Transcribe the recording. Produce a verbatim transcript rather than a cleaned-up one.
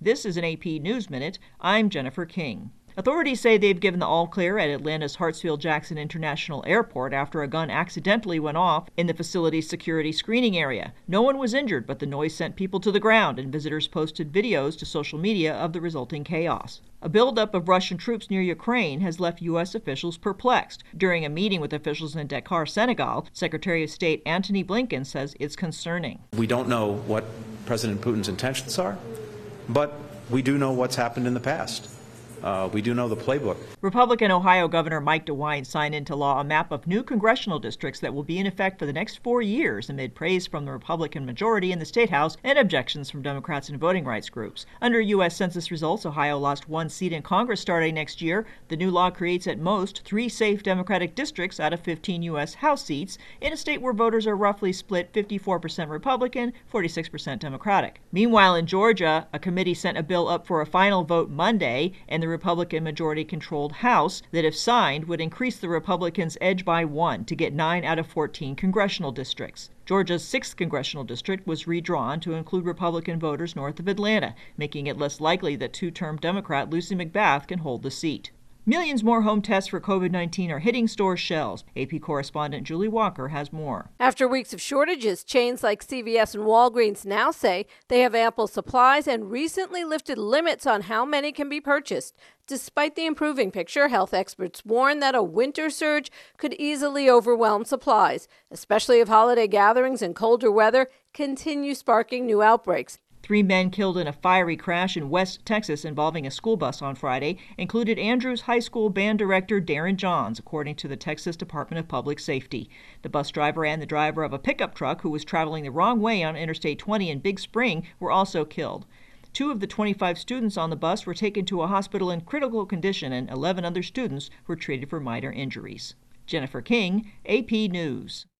This is an A P News Minute. I'm Jennifer King. Authorities say they've given the all-clear at Atlanta's Hartsfield-Jackson International Airport after a gun accidentally went off in the facility's security screening area. No one was injured, but the noise sent people to the ground, and visitors posted videos to social media of the resulting chaos. A buildup of Russian troops near Ukraine has left U S officials perplexed. During a meeting with officials in Dakar, Senegal, Secretary of State Antony Blinken says it's concerning. We don't know what President Putin's intentions are, but we do know what's happened in the past. Uh, we do know the playbook. Republican Ohio Governor Mike DeWine signed into law a map of new congressional districts that will be in effect for the next four years amid praise from the Republican majority in the State House and objections from Democrats and voting rights groups. Under U S Census results, Ohio lost one seat in Congress starting next year. The new law creates at most three safe Democratic districts out of fifteen U S House seats in a state where voters are roughly split fifty-four percent Republican, forty-six percent Democratic. Meanwhile, in Georgia, a committee sent a bill up for a final vote Monday, and the Republican majority-controlled House that, if signed, would increase the Republicans' edge by one to get nine out of fourteen congressional districts. Georgia's sixth congressional district was redrawn to include Republican voters north of Atlanta, making it less likely that two-term Democrat Lucy McBath can hold the seat. Millions more home tests for COVID nineteen are hitting store shelves. A P correspondent Julie Walker has more. After weeks of shortages, chains like C V S and Walgreens now say they have ample supplies and recently lifted limits on how many can be purchased. Despite the improving picture, health experts warn that a winter surge could easily overwhelm supplies, especially if holiday gatherings and colder weather continue sparking new outbreaks. Three men killed in a fiery crash in West Texas involving a school bus on Friday included Andrews High School band director Darren Johns, according to the Texas Department of Public Safety. The bus driver and the driver of a pickup truck who was traveling the wrong way on Interstate twenty in Big Spring were also killed. Two of the twenty-five students on the bus were taken to a hospital in critical condition, and eleven other students were treated for minor injuries. Jennifer King, A P News.